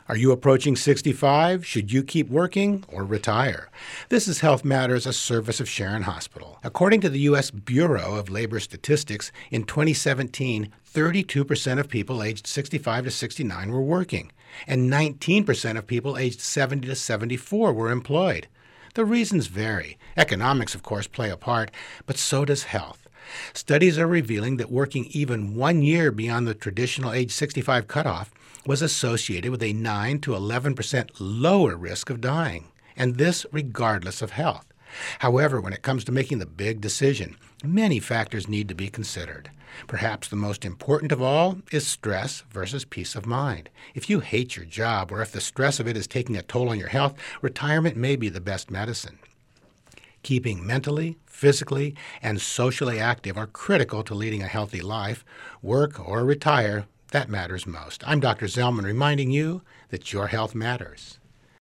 Are you approaching 65? Should you keep working or retire? This is Health Matters, a service of Sharon Hospital. According to the U.S. Bureau of Labor Statistics, in 2017, 32% of people aged 65 to 69 were working, and 19% of people aged 70 to 74 were employed. The reasons vary. Economics, of course, play a part, but so does health. Studies are revealing that working even 1 year beyond the traditional age 65 cutoff was associated with a 9 to 11% lower risk of dying, and this regardless of health. However, when it comes to making the big decision, many factors need to be considered. Perhaps the most important of all is stress versus peace of mind. If you hate your job or if the stress of it is taking a toll on your health, retirement may be the best medicine. Keeping mentally, physically, and socially active are critical to leading a healthy life. Work or retire, that matters most. I'm Dr. Zellman reminding you that your health matters.